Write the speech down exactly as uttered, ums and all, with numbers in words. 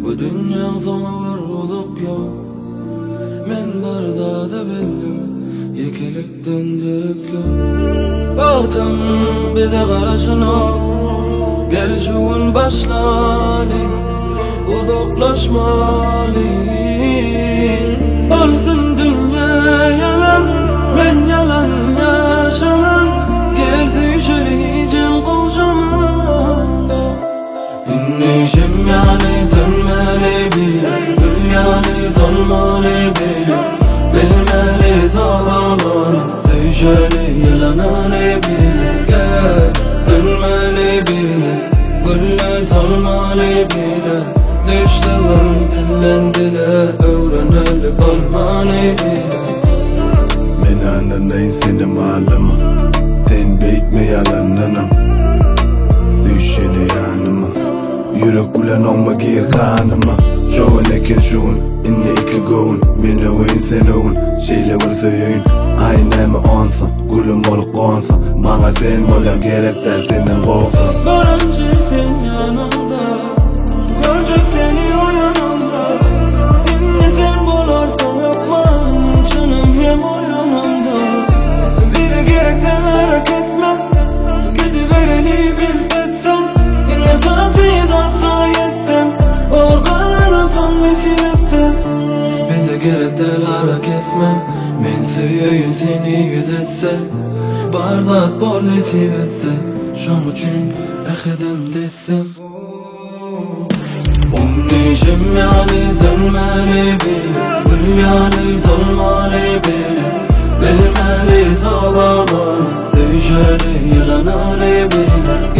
Bu dünya sana vuruluk yok. Men barda da bildim, yekilikten dök yok. Baktım bir de karşına, gel şuun başlali, uzaklaşmalı. Olsun dünya yalan, men yalan yaşamam. Gerçi şöleyeceğim koşamam. İnişim yani sönmeli bile, dünyayı solmalı bile. Bilmeli zamanı, sevşeli yalanı bile. Gel sönmeli bile, güller solmalı bile. Düştüm dinlendiler, öğreneli olmalı bile. Men anındayım seni ağlama, sen bekme yalanlanım. Düşeni yanıma, yürek ulan olma gir kanıma. Şoğun eken şoğun, inne iki goğun. Mene oyun sen oğun, şeyle varsa yöyün. Aynı mı onsan, gülüm olup konsan. Bana sen mola gerek de senden korksan. Barıncı sen yanımda, görecek seni o yanımda. İnne sen bularsan yapmam, canım hem o yanımda. Bir de gerekten merak etme, gidivereli biz bessen. İnne sana sidarsa yetsem, organlarım son bizi etsem. Bir de gerekten merak etme, men seviyorum seni yüzetsem. Bardat bor nesip etsem, şom üçün ekedem desem. Unişim yani sönmeli bile, dünyayı solmalı bile. Bilmeli zamanı, sevşeli yalanı bile.